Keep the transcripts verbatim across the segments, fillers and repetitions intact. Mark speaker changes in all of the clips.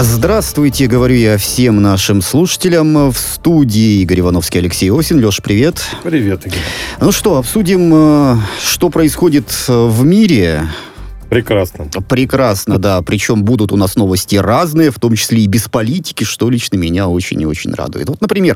Speaker 1: Здравствуйте, говорю я всем нашим слушателям. В студии Игорь Ивановский, Алексей Осин. Леш, привет.
Speaker 2: Привет, Игорь.
Speaker 1: Ну что, обсудим, что происходит в мире.
Speaker 2: Прекрасно.
Speaker 1: Прекрасно, да. Причем будут у нас новости разные, в том числе и без политики, что лично меня очень и очень радует. Вот, например,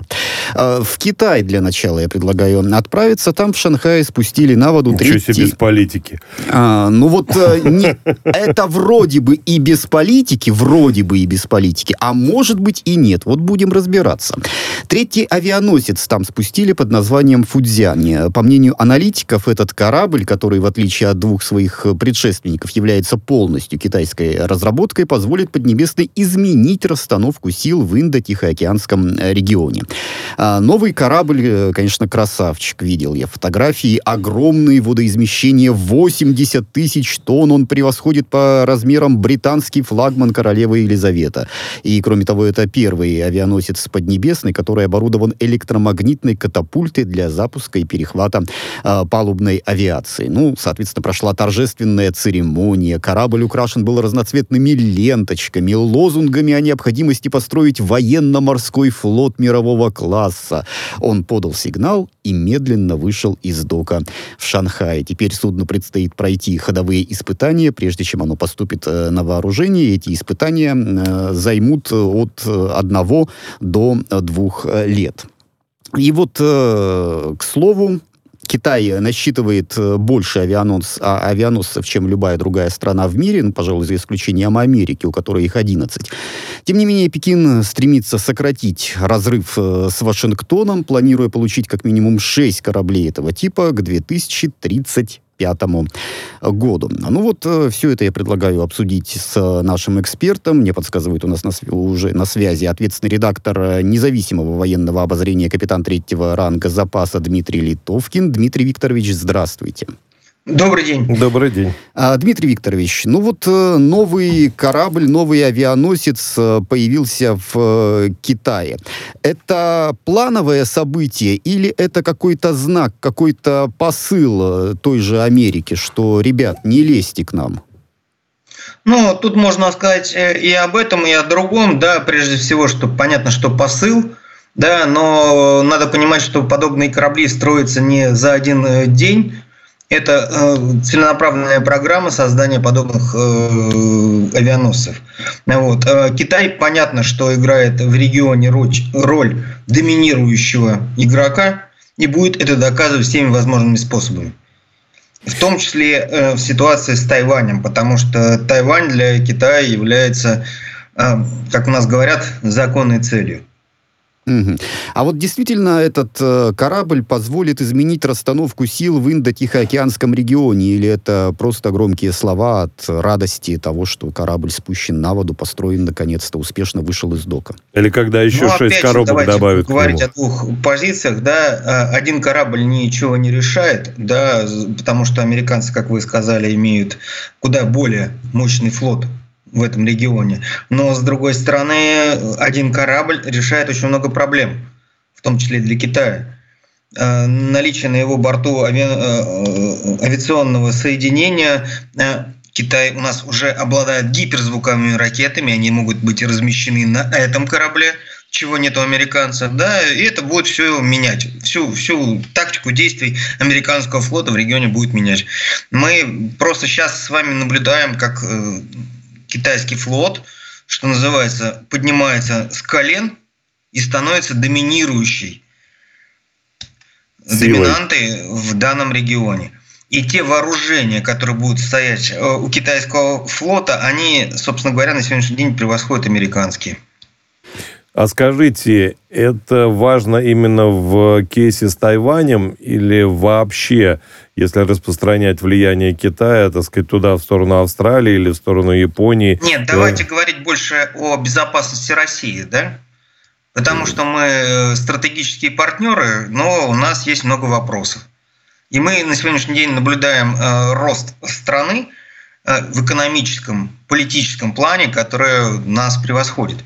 Speaker 1: в Китай для начала я предлагаю отправиться. Там в Шанхае спустили на воду
Speaker 2: Ничего
Speaker 1: третий...
Speaker 2: себе без политики.
Speaker 1: А, ну вот не... это вроде бы и без политики, вроде бы и без политики, а может быть и нет. Вот будем разбираться. Третий авианосец там спустили под названием Фудзянь. По мнению аналитиков, этот корабль, который, в отличие от двух своих предшественников, является полностью китайской разработкой, позволит Поднебесной изменить расстановку сил в Индо-Тихоокеанском регионе. А, новый корабль, конечно, красавчик. Видел я фотографии. Огромные водоизмещения, восемьдесят тысяч тонн. Он превосходит по размерам британский флагман королевы Елизавета. И, кроме того, это первый авианосец Поднебесной, который оборудован электромагнитной катапультой для запуска и перехвата а, палубной авиации. Ну, соответственно, прошла торжественная церемония. Корабль украшен был разноцветными ленточками, лозунгами о необходимости построить военно-морской флот мирового класса. Он подал сигнал и медленно вышел из дока в Шанхае. Теперь судну предстоит пройти ходовые испытания, прежде чем оно поступит э, на вооружение. Эти испытания э, займут от одного до двух лет. И вот, э, к слову, Китай насчитывает больше авианос, а, авианосцев, чем любая другая страна в мире, ну, пожалуй, за исключением Америки, у которой их одиннадцать. Тем не менее, Пекин стремится сократить разрыв с Вашингтоном, планируя получить как минимум шесть кораблей этого типа к две тысячи тридцать пятому году. Ну вот, все это я предлагаю обсудить с нашим экспертом. Мне подсказывает у нас на, уже на связи ответственный редактор независимого военного обозрения, капитан третьего ранга запаса Дмитрий Литовкин. Дмитрий Викторович, здравствуйте.
Speaker 3: Добрый день.
Speaker 2: Добрый день.
Speaker 1: А, Дмитрий Викторович, ну вот новый корабль, новый авианосец появился в Китае. Это плановое событие или это какой-то знак, какой-то посыл той же Америки, что, ребят, не лезьте к нам?
Speaker 3: Ну, тут можно сказать и об этом, и о другом. Да, прежде всего, что понятно, что посыл, да, но надо понимать, что подобные корабли строятся не за один день. Это э, целенаправленная программа создания подобных э, авианосцев. Вот. Э, Китай, понятно, что играет в регионе роль, роль доминирующего игрока и будет это доказывать всеми возможными способами. В том числе э, в ситуации с Тайванем, потому что Тайвань для Китая является, э, как у нас говорят, законной целью.
Speaker 1: Угу. А вот действительно этот э, корабль позволит изменить расстановку сил в Индо-Тихоокеанском регионе? Или это просто громкие слова от радости того, что корабль спущен на воду, построен наконец-то, успешно вышел из дока?
Speaker 2: Или когда еще
Speaker 3: ну,
Speaker 2: шесть коробок добавят к нему?
Speaker 3: Говорить о двух позициях, да, один корабль ничего не решает, да, потому что американцы, как вы сказали, имеют куда более мощный флот в этом регионе. Но, с другой стороны, один корабль решает очень много проблем, в том числе для Китая. Наличие на его борту ави... авиационного соединения. Китай у нас уже обладает гиперзвуковыми ракетами, они могут быть размещены на этом корабле, чего нет у американцев, да, и это будет все менять. Всю, всю тактику действий американского флота в регионе будет менять. Мы просто сейчас с вами наблюдаем, как китайский флот, что называется, поднимается с колен и становится доминирующей
Speaker 2: силой,
Speaker 3: доминантой в данном регионе. И те вооружения, которые будут стоять у китайского флота, они, собственно говоря, на сегодняшний день превосходят американские.
Speaker 2: А скажите, это важно именно в кейсе с Тайванем или вообще, если распространять влияние Китая, так сказать, туда, в сторону Австралии или в сторону Японии?
Speaker 3: Нет, давайте да. говорить больше о безопасности России, да? Потому что мы стратегические партнеры, но у нас есть много вопросов. И мы на сегодняшний день наблюдаем э, рост страны э, в экономическом, политическом плане, который нас превосходит.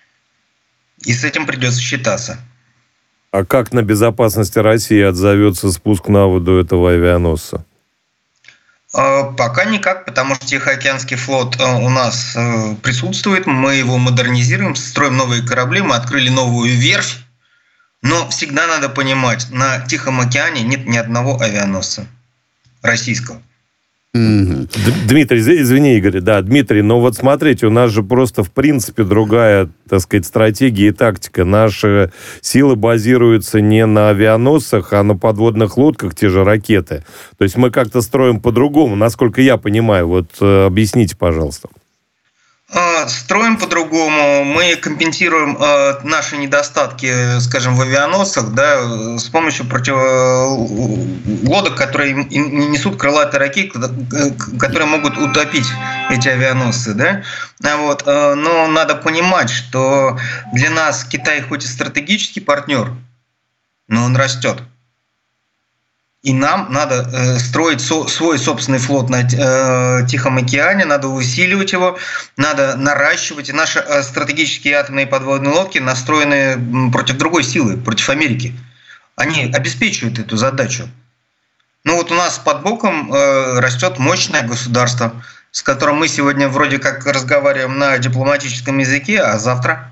Speaker 3: И с этим придется считаться.
Speaker 2: А как на безопасности России отзовется спуск на воду этого авианосца?
Speaker 3: Пока никак, потому что Тихоокеанский флот у нас присутствует, мы его модернизируем, строим новые корабли, мы открыли новую верфь, но всегда надо понимать, на Тихом океане нет ни одного авианосца российского.
Speaker 2: Mm-hmm. Дмитрий, извини, Игорь, да, Дмитрий, но вот смотрите, у нас же просто в принципе другая, так сказать, стратегия и тактика. Наши силы базируются не на авианосцах, а на подводных лодках, те же ракеты. То есть мы как-то строим по-другому, насколько я понимаю. Вот э, объясните, пожалуйста.
Speaker 3: Строим по-другому, мы компенсируем э, наши недостатки, скажем, в авианосцах, да, с помощью против... лодок, которые несут крылатые ракеты, которые могут утопить эти авианосцы, да. Вот. Но надо понимать, что для нас Китай хоть и стратегический партнер, но он растет. И нам надо э, строить со, свой собственный флот на э, Тихом океане, надо усиливать его, надо наращивать. И наши э, стратегические атомные подводные лодки настроены против другой силы, против Америки. Они обеспечивают эту задачу. Ну вот у нас под боком э, растет мощное государство, с которым мы сегодня вроде как разговариваем на дипломатическом языке, а завтра...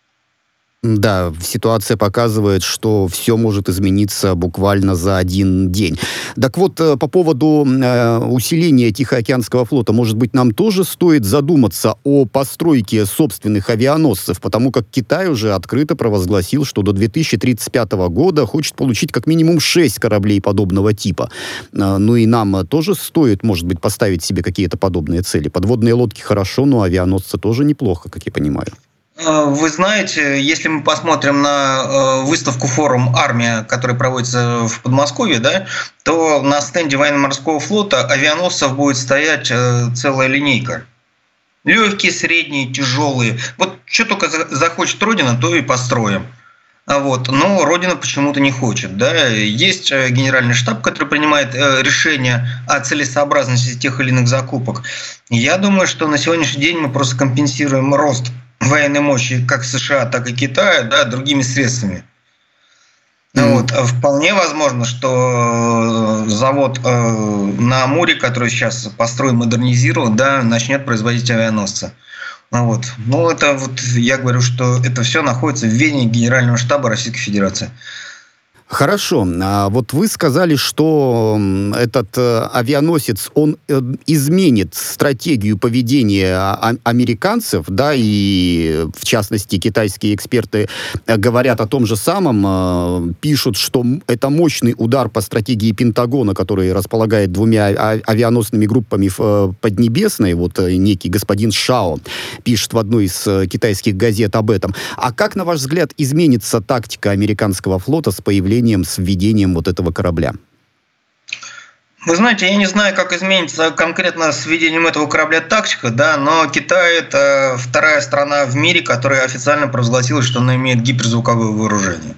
Speaker 1: Да, ситуация показывает, что все может измениться буквально за один день. Так вот, по поводу э, усиления Тихоокеанского флота, может быть, нам тоже стоит задуматься о постройке собственных авианосцев, потому как Китай уже открыто провозгласил, что до две тысячи тридцать пятого года хочет получить как минимум шесть кораблей подобного типа. Э, ну и нам тоже стоит, может быть, поставить себе какие-то подобные цели. Подводные лодки хорошо, но авианосцы тоже неплохо, как я понимаю.
Speaker 3: Вы знаете, если мы посмотрим на выставку «Форум Армия», который проводится в Подмосковье, да, то на стенде военно-морского флота авианосцев будет стоять целая линейка. Легкие, средние, тяжелые. Вот что только захочет Родина, то и построим. Вот. Но Родина почему-то не хочет. Да. Есть генеральный штаб, который принимает решение о целесообразности тех или иных закупок. Я думаю, что на сегодняшний день мы просто компенсируем рост военной мощи как США, так и Китая, да, другими средствами. Mm. Вот. Вполне возможно, что завод э, на Амуре, который сейчас построен, модернизирован, да, начнет производить авианосцы. Вот. Но это вот я говорю, что это все находится в ведении Генерального штаба Российской Федерации.
Speaker 1: Хорошо. А вот вы сказали, что этот э, авианосец, он э, изменит стратегию поведения а- американцев, да, и в частности китайские эксперты говорят о том же самом, э, пишут, что это мощный удар по стратегии Пентагона, который располагает двумя а- авианосными группами в э, Поднебесной, вот э, некий господин Шао пишет в одной из э, китайских газет об этом. А как, на ваш взгляд, изменится тактика американского флота с появлением с введением вот этого корабля?
Speaker 3: Вы знаете, я не знаю, как изменится конкретно с введением этого корабля тактика, да, но Китай – это вторая страна в мире, которая официально провозгласила, что она имеет гиперзвуковое вооружение.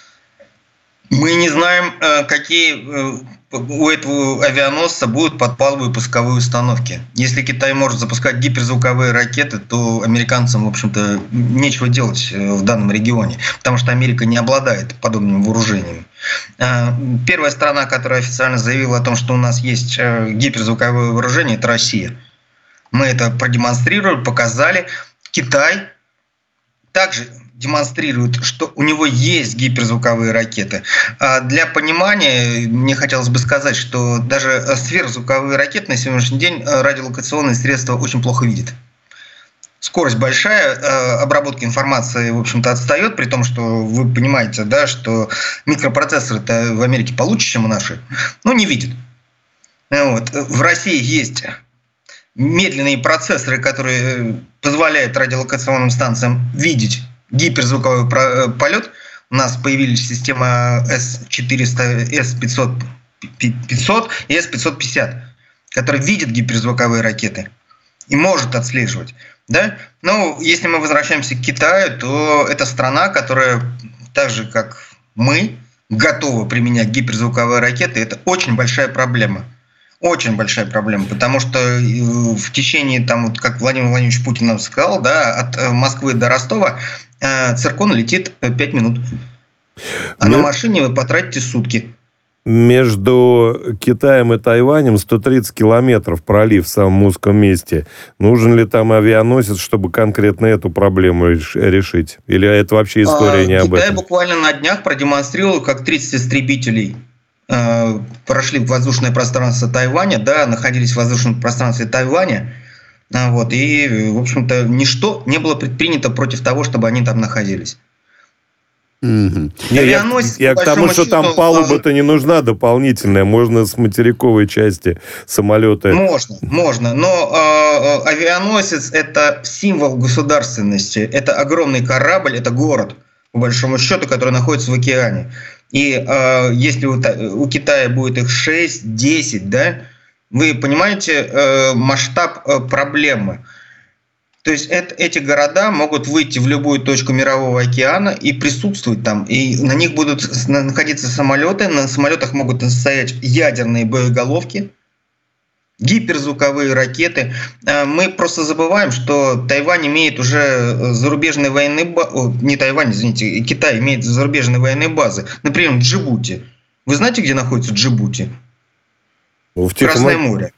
Speaker 3: Мы не знаем, какие у этого авианосца будут подпаловые пусковые установки. Если Китай может запускать гиперзвуковые ракеты, то американцам, в общем-то, нечего делать в данном регионе, потому что Америка не обладает подобными вооружениями. Первая страна, которая официально заявила о том, что у нас есть гиперзвуковое вооружение, это Россия. Мы это продемонстрировали, показали. Китай также демонстрирует, что у него есть гиперзвуковые ракеты. Для понимания, мне хотелось бы сказать, что даже сверхзвуковые ракеты на сегодняшний день радиолокационные средства очень плохо видят. Скорость большая, обработка информации, в общем-то, отстает, при том, что вы понимаете, да, что микропроцессоры-то в Америке получше, чем наши, но не видят. Вот. В России есть медленные процессоры, которые позволяют радиолокационным станциям видеть гиперзвуковой полет. У нас появились система эс четыреста, эс пятьсот и эс пятьсот пятьдесят, которые видят гиперзвуковые ракеты и может отслеживать. Да? Но если мы возвращаемся к Китаю, то это страна, которая так же, как мы, готова применять гиперзвуковые ракеты. Это очень большая проблема. Очень большая проблема, потому что в течение, там, вот, как Владимир Владимирович Путин нам сказал, да, от Москвы до Ростова циркон летит пять минут. А ну, на машине вы потратите сутки.
Speaker 2: Между Китаем и Тайванем сто тридцать километров пролив в самом узком месте. Нужен ли там авианосец, чтобы конкретно эту проблему решить? Или это вообще история а, не об этом?
Speaker 3: Китай буквально на днях продемонстрировал, как тридцать истребителей э, прошли в воздушное пространство Тайваня, да, находились в воздушном пространстве Тайваня. Вот, и, в общем-то, ничто не было предпринято против того, чтобы они там находились.
Speaker 2: Mm-hmm. Не, я, я к тому, что там палуба-то не нужна дополнительная, можно с материковой части самолета.
Speaker 3: Можно, можно, но э, авианосец – это символ государственности, это огромный корабль, это город, по большому счету, который находится в океане. И э, если у, у Китая будет их шесть-десять, да, вы понимаете э, масштаб э, проблемы. То есть это, эти города могут выйти в любую точку мирового океана и присутствовать там. И на них будут находиться самолеты, на самолетах могут стоять ядерные боеголовки, гиперзвуковые ракеты. Мы просто забываем, что Тайвань имеет уже зарубежные военные базы, не Тайвань, извините, Китай имеет зарубежные военные базы. Например, в Джибути. Вы знаете, где находится Джибути?
Speaker 2: В
Speaker 3: Красное море.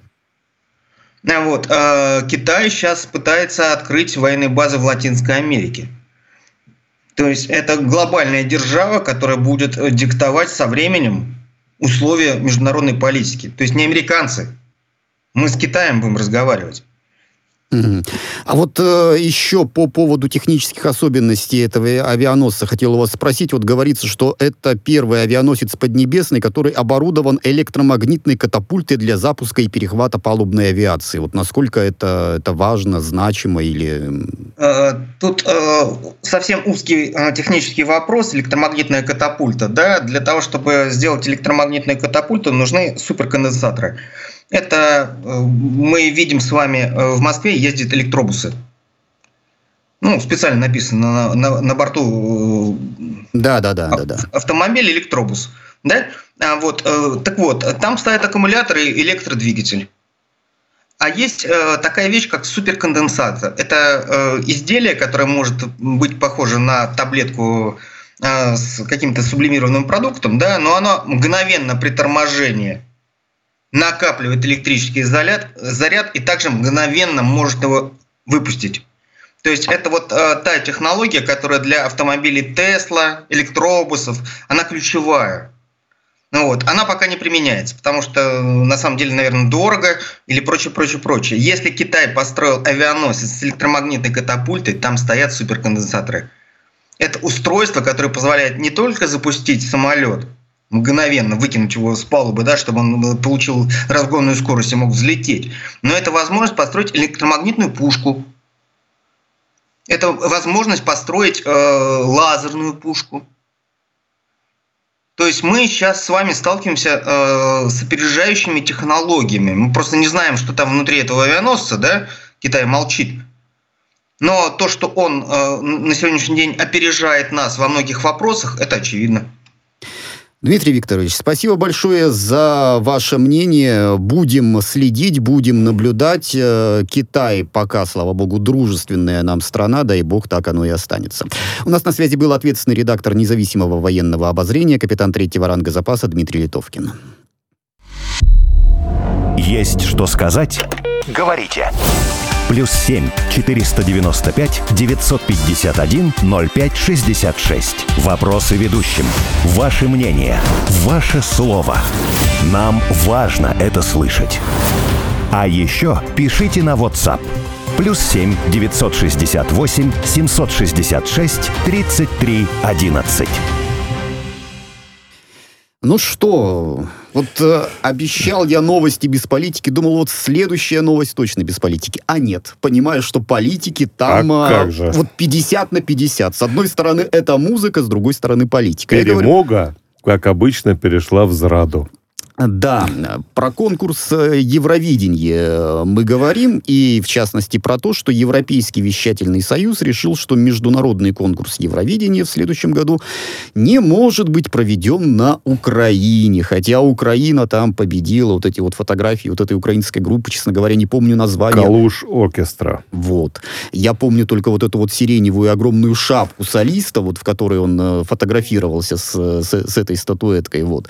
Speaker 3: Вот. Китай сейчас пытается открыть военные базы в Латинской Америке. То есть это глобальная держава, которая будет диктовать со временем условия международной политики. То есть не американцы. Мы с Китаем будем разговаривать.
Speaker 1: Mm-hmm. А вот э, еще по поводу технических особенностей этого авианосца хотел у вас спросить. Вот говорится, что это первый авианосец Поднебесный, который оборудован электромагнитной катапультой для запуска и перехвата палубной авиации. Вот насколько это, это важно, значимо или...
Speaker 3: Тут э, совсем узкий э, технический вопрос. Электромагнитная катапульта. Да? Для того, чтобы сделать электромагнитную катапульту, нужны суперконденсаторы. Это мы видим с вами в Москве ездят электробусы. Ну, специально написано на, на, на борту
Speaker 1: да, да, да, да, да.
Speaker 3: автомобиль электробус. Да? А вот, так вот, там стоят аккумуляторы и электродвигатель. А есть такая вещь, как суперконденсатор. Это изделие, которое может быть похоже на таблетку с каким-то сублимированным продуктом, да, но оно мгновенно при торможении накапливает электрический заряд, заряд и также мгновенно может его выпустить. То есть это вот э, та технология, которая для автомобилей Tesla, электробусов, она ключевая. Ну вот, она пока не применяется, потому что на самом деле, наверное, дорого или прочее, прочее, прочее. Если Китай построил авианосец с электромагнитной катапультой, там стоят суперконденсаторы. Это устройство, которое позволяет не только запустить самолет, мгновенно выкинуть его с палубы, да, чтобы он получил разгонную скорость и мог взлететь. Но это возможность построить электромагнитную пушку. Это возможность построить э, лазерную пушку. То есть мы сейчас с вами сталкиваемся э, с опережающими технологиями. Мы просто не знаем, что там внутри этого авианосца, да, Китай молчит. Но то, что он э, на сегодняшний день опережает нас во многих вопросах, это очевидно.
Speaker 1: Дмитрий Викторович, спасибо большое за ваше мнение. Будем следить, будем наблюдать. Китай пока, слава богу, дружественная нам страна, дай бог, так оно и останется. У нас на связи был ответственный редактор независимого военного обозрения, капитан третьего ранга запаса Дмитрий Литовкин.
Speaker 4: Есть что сказать? Говорите. Плюс семь четыреста девяносто пять девятьсот пятьдесят один ноль пять шестьдесят шесть. Вопросы ведущим. Ваше мнение. Ваше слово. Нам важно это слышать. А еще пишите на WhatsApp. Плюс семь девятьсот шестьдесят восемь семьсот шестьдесят шесть тридцать три одиннадцать.
Speaker 1: Ну что, вот э, обещал я новости без политики, думал, вот следующая новость точно без политики. А нет, понимаю, что политики там
Speaker 2: а
Speaker 1: э,
Speaker 2: как же?
Speaker 1: Вот пятьдесят на пятьдесят. С одной стороны это музыка, с другой стороны политика.
Speaker 2: Перемога, как обычно, перешла в зраду.
Speaker 1: Да, про конкурс Евровидения мы говорим, и в частности про то, что Европейский вещательный союз решил, что международный конкурс Евровидения в следующем году не может быть проведен на Украине, хотя Украина там победила, вот эти вот фотографии вот этой украинской группы, честно говоря, не помню название.
Speaker 2: Калуш Оркестра.
Speaker 1: Вот. Я помню только вот эту вот сиреневую огромную шапку солиста, вот в которой он фотографировался с, с, с этой статуэткой, вот.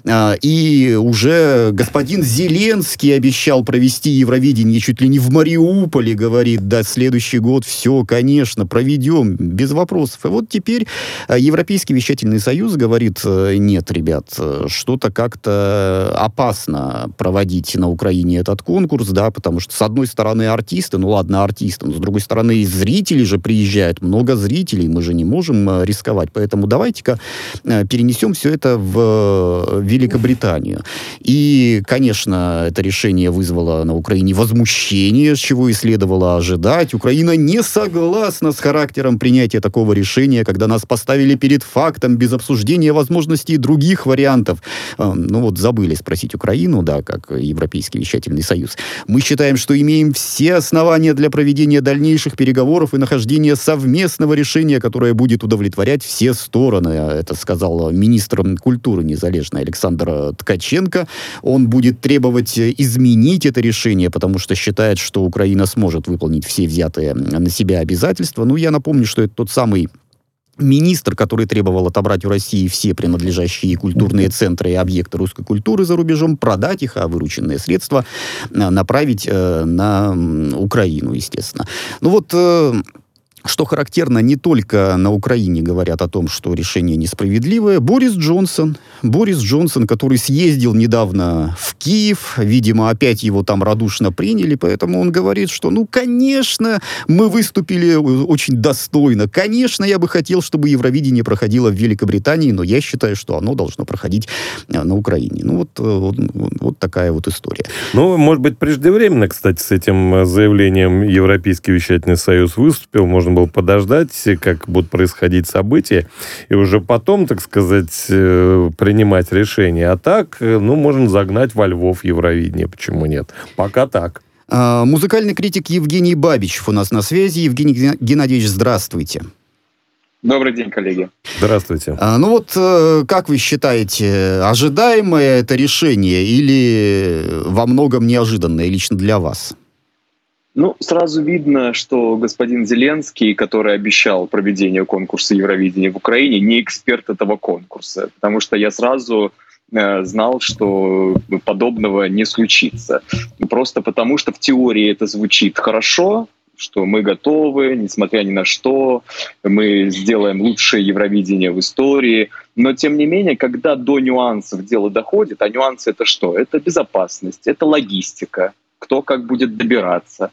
Speaker 1: И уже господин Зеленский обещал провести Евровидение чуть ли не в Мариуполе, говорит, да, следующий год, все, конечно, проведем, без вопросов. И вот теперь Европейский вещательный союз говорит, нет, ребят, что-то как-то опасно проводить на Украине этот конкурс, да, потому что, с одной стороны, артисты, ну ладно, артисты, но с другой стороны, и зрители же приезжают, много зрителей, мы же не можем рисковать, поэтому давайте-ка перенесем все это в Великобританию. И, конечно, это решение вызвало на Украине возмущение, с чего и следовало ожидать. Украина не согласна с характером принятия такого решения, когда нас поставили перед фактом без обсуждения возможностей других вариантов. Ну вот забыли спросить Украину, да, как Европейский вещательный союз. Мы считаем, что имеем все основания для проведения дальнейших переговоров и нахождения совместного решения, которое будет удовлетворять все стороны. Это сказал министр культуры незалежный Александр Ткаченко. Он будет требовать изменить это решение, потому что считает, что Украина сможет выполнить все взятые на себя обязательства. Ну, я напомню, что это тот самый министр, который требовал отобрать у России все принадлежащие культурные центры и объекты русской культуры за рубежом, продать их, а вырученные средства направить э, на Украину, естественно. Ну вот... Э, Что характерно, не только на Украине говорят о том, что решение несправедливое. Борис Джонсон, Борис Джонсон, который съездил недавно в Киев, видимо, опять его там радушно приняли, поэтому он говорит, что, ну, конечно, мы выступили очень достойно. Конечно, я бы хотел, чтобы Евровидение проходило в Великобритании, но я считаю, что оно должно проходить на Украине. Ну, вот, вот, вот такая вот история.
Speaker 2: Ну, может быть, преждевременно, кстати, с этим заявлением Европейский вещательный союз выступил, можно было подождать, как будут происходить события, и уже потом, так сказать, принимать решение. А так, ну, можно загнать во Львов Евровидение. Почему нет? Пока так.
Speaker 1: А, музыкальный критик Евгений Бабичев у нас на связи. Евгений Геннадьевич, здравствуйте.
Speaker 5: Добрый день, коллеги.
Speaker 2: Здравствуйте.
Speaker 1: А, ну вот, как вы считаете, ожидаемое это решение или во многом неожиданное лично для вас?
Speaker 5: Ну, сразу видно, что господин Зеленский, который обещал проведение конкурса Евровидения в Украине, не эксперт этого конкурса, потому что я сразу э, знал, что подобного не случится. Просто потому, что в теории это звучит хорошо, что мы готовы, несмотря ни на что, мы сделаем лучшее Евровидение в истории. Но, тем не менее, когда до нюансов дело доходит, а нюансы — это что? Это безопасность, это логистика, кто как будет добираться,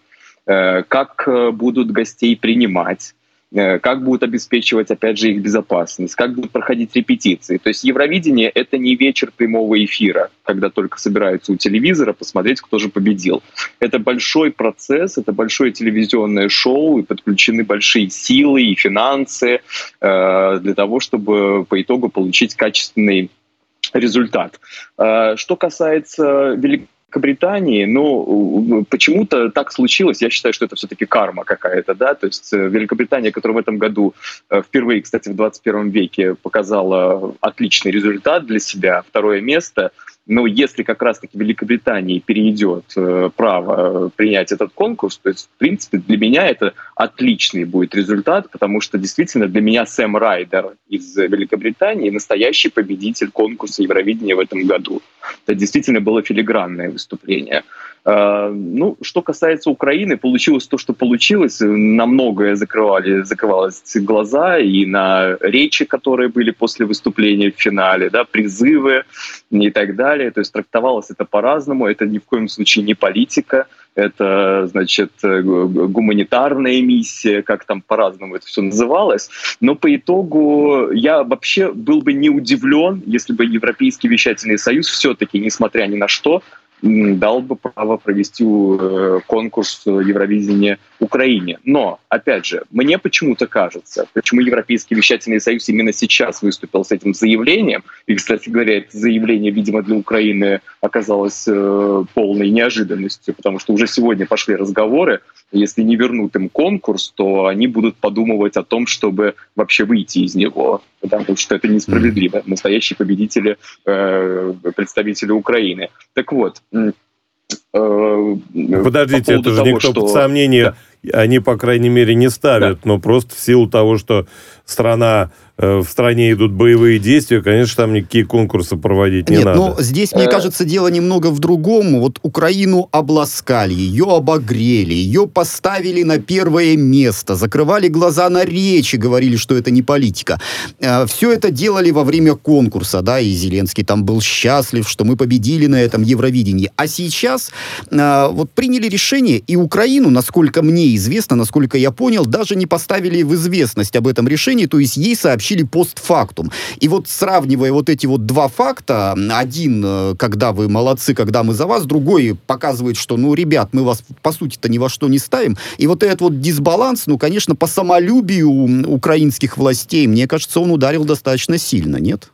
Speaker 5: как будут гостей принимать, как будут обеспечивать, опять же, их безопасность, как будут проходить репетиции. То есть Евровидение — это не вечер прямого эфира, когда только собираются у телевизора посмотреть, кто же победил. Это большой процесс, это большое телевизионное шоу, и подключены большие силы и финансы э, для того, чтобы по итогу получить качественный результат. Э, что касается Великобритании, Великобритании, ну, почему-то так случилось, я считаю, что это все-таки карма какая-то, да, то есть Великобритания, которая в этом году впервые, кстати, в двадцать первом веке показала отличный результат для себя, второе место, но если как раз-таки Великобритании перейдет право принять этот конкурс, то есть, в принципе, для меня это отличный будет результат, потому что действительно для меня Сэм Райдер из Великобритании настоящий победитель конкурса Евровидения в этом году. Это действительно было филигранное выступление. Ну, что касается Украины, получилось то, что получилось. На многое закрывали, закрывались глаза, и на речи, которые были после выступления в финале, да, призывы и так далее. То есть трактовалось это по-разному. Это ни в коем случае не политика. Это, значит, гуманитарная миссия, как там по-разному это все называлось. Но по итогу я вообще был бы не удивлен, если бы Европейский вещательный союз все-таки, несмотря ни на что, дал бы право провести конкурс Евровидения Украине. Но, опять же, мне почему-то кажется, почему Европейский вещательный союз именно сейчас выступил с этим заявлением, и, кстати говоря, это заявление, видимо, для Украины оказалось полной неожиданностью, потому что уже сегодня пошли разговоры, если не вернут им конкурс, то они будут подумывать о том, чтобы вообще выйти из него, потому что это несправедливо. Настоящие победители, э, представители Украины. Так вот. Э,
Speaker 2: Подождите,
Speaker 5: по
Speaker 2: это же
Speaker 5: того,
Speaker 2: никто
Speaker 5: что...
Speaker 2: под сомнение, да. Они, по крайней мере, не ставят, да. Но просто в силу того, что страна, э, в стране идут боевые действия, конечно, там никакие конкурсы проводить не
Speaker 1: Нет,
Speaker 2: надо.
Speaker 1: но здесь, мне кажется, дело немного в другом. Вот Украину обласкали, ее обогрели, ее поставили на первое место, закрывали глаза на речи, говорили, что это не политика. Э, все это делали во время конкурса, да, и Зеленский там был счастлив, что мы победили на этом Евровидении. А сейчас э, вот приняли решение, и Украину, насколько мне известно, насколько я понял, даже не поставили в известность об этом решении, то есть ей сообщили постфактум. И вот сравнивая вот эти вот два факта, один, когда вы молодцы, когда мы за вас, другой показывает, что, ну, ребят, мы вас, по сути-то, ни во что не ставим. И вот этот вот дисбаланс, ну, конечно, по самолюбию украинских властей, мне кажется, он ударил достаточно сильно, нет?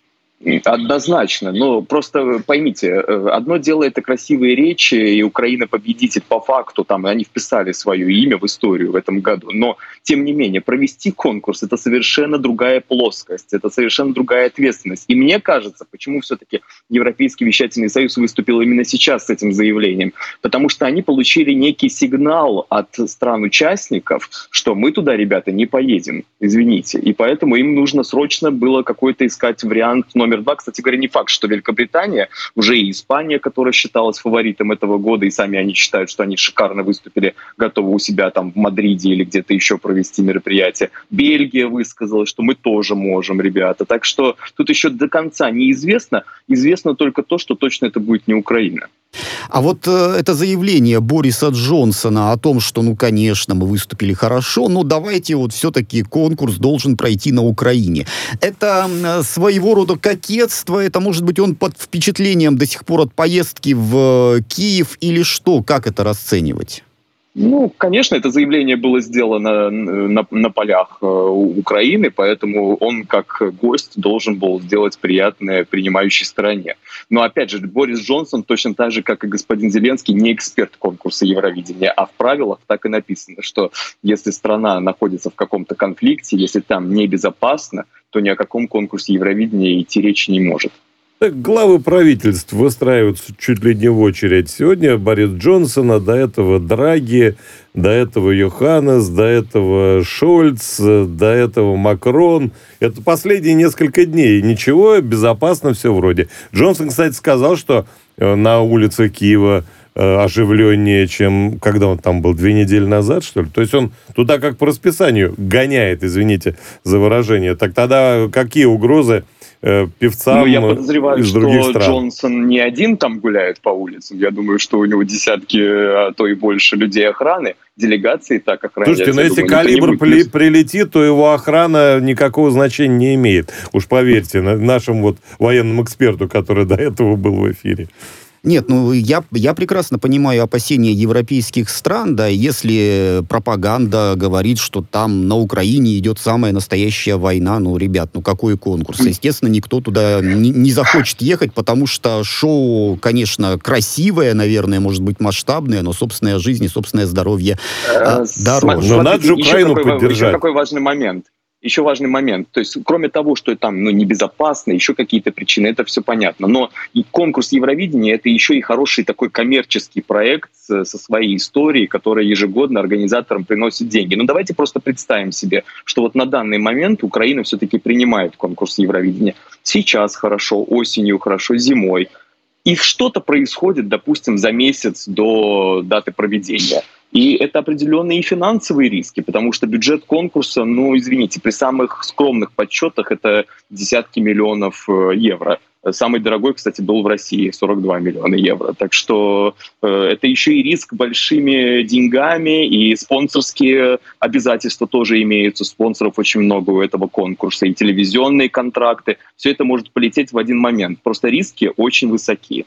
Speaker 5: Однозначно, но просто поймите, одно дело это красивые речи, и Украина победитель по факту, там они вписали свое имя в историю в этом году, но тем не менее провести конкурс — это совершенно другая плоскость, это совершенно другая ответственность. И мне кажется, почему все-таки Европейский вещательный союз выступил именно сейчас с этим заявлением, потому что они получили некий сигнал от стран-участников, что мы туда, ребята, не поедем, извините, и поэтому им нужно срочно было какой-то искать вариант номер Номер два, кстати говоря, не факт, что Великобритания, уже и Испания, которая считалась фаворитом этого года, и сами они считают, что они шикарно выступили, готовы у себя там в Мадриде или где-то еще провести мероприятие. Бельгия высказалась, что мы тоже можем, ребята. Так что тут еще до конца неизвестно. Известно только то, что точно это будет не Украина.
Speaker 1: А вот э, это заявление Бориса Джонсона о том, что, ну, конечно, мы выступили хорошо, но давайте вот все-таки конкурс должен пройти на Украине. Это э, своего рода кокетство, это, может быть, он под впечатлением до сих пор от поездки в э, Киев или что? Как это расценивать?
Speaker 5: Ну, конечно, это заявление было сделано на, на полях э, Украины, поэтому он как гость должен был сделать приятное принимающей стороне. Но, опять же, Борис Джонсон, точно так же, как и господин Зеленский, не эксперт конкурса Евровидения, а в правилах так и написано, что если страна находится в каком-то конфликте, если там небезопасно, то ни о каком конкурсе Евровидения идти речи не может.
Speaker 2: Так, главы правительств выстраиваются чуть ли не в очередь. Сегодня Борис Джонсон, а до этого Драги, до этого Йоханнес, до этого Шольц, до этого Макрон. Это последние несколько дней. Ничего, безопасно все вроде. Джонсон, кстати, сказал, что на улицах Киева оживленнее, чем когда он там был, две недели назад, что ли. То есть он туда как по расписанию гоняет, извините за выражение. Так тогда какие угрозы певцам
Speaker 5: ну, я подозреваю,
Speaker 2: из других
Speaker 5: что
Speaker 2: стран?
Speaker 5: Джонсон не один там гуляет по улицам. Я думаю, что у него десятки, а то и больше людей охраны, делегации так охраняют.
Speaker 2: Слушайте, но если калибр при, прилетит, то его охрана никакого значения не имеет. Уж поверьте, нашему вот военному эксперту, который до этого был в эфире.
Speaker 1: Нет, ну я, я прекрасно понимаю опасения европейских стран, да, если пропаганда говорит, что там на Украине идет самая настоящая война, ну, ребят, ну какой конкурс? Естественно, никто туда не, не захочет ехать, потому что шоу, конечно, красивое, наверное, может быть масштабное, но собственная жизнь и собственное здоровье а, дороже.
Speaker 2: Но надо же Украину поддержать.
Speaker 5: Еще какой важный момент. Еще важный момент. То есть, кроме того, что там ну, небезопасно, еще какие-то причины, это все понятно. Но и конкурс Евровидения — это еще и хороший такой коммерческий проект со своей историей, которая ежегодно организаторам приносит деньги. Ну, давайте просто представим себе, что вот на данный момент Украина все-таки принимает конкурс Евровидения. Сейчас хорошо, осенью хорошо, зимой. И что-то происходит, допустим, за месяц до даты проведения. И это определенные и финансовые риски, потому что бюджет конкурса, ну, извините, при самых скромных подсчетах это десятки миллионов евро. Самый дорогой, кстати, был в России, сорок два миллиона евро. Так что э, это еще и риск большими деньгами, и спонсорские обязательства тоже имеются. Спонсоров очень много у этого конкурса, и телевизионные контракты. Все это может полететь в один момент. Просто риски очень высоки.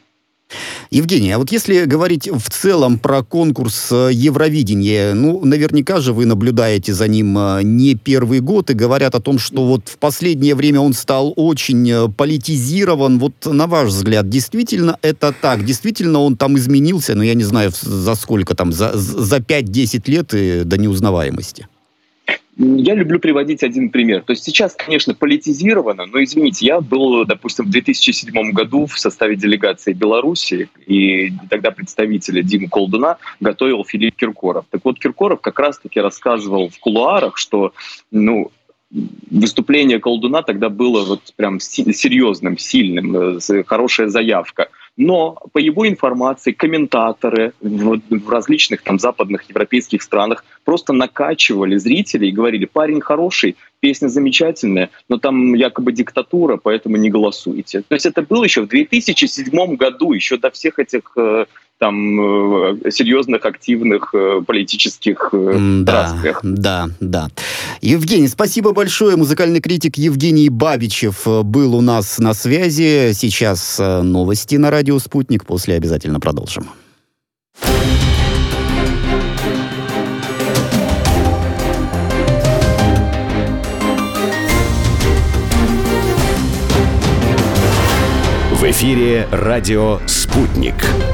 Speaker 1: Евгений, а вот если говорить в целом про конкурс Евровидения, ну, наверняка же вы наблюдаете за ним не первый год, и говорят о том, что вот в последнее время он стал очень политизирован. Вот на ваш взгляд, действительно это так? Действительно он там изменился, ну, я не знаю, за сколько там, за, за пять-десять лет и до неузнаваемости?
Speaker 5: Я люблю приводить один пример. То есть сейчас, конечно, политизировано, но, извините, я был, допустим, в две тысячи седьмом году в составе делегации Беларуси, и тогда представителя Диму Колдуна готовил Филипп Киркоров. Так вот, Киркоров как раз-таки рассказывал в кулуарах, что, ну, выступление Колдуна тогда было вот прям серьезным, сильным, хорошая заявка. Но, по его информации, комментаторы в, в различных там западных европейских странах просто накачивали зрителей и говорили: парень хороший, песня замечательная, но там якобы диктатура, поэтому не голосуйте. То есть это было еще в две тысячи седьмом году, еще до всех этих там серьезных, активных политических страстях.
Speaker 1: Да, да, да. Евгений, спасибо большое. Музыкальный критик Евгений Бабичев был у нас на связи. Сейчас новости на радио «Спутник». После обязательно продолжим.
Speaker 4: В эфире радио «Спутник».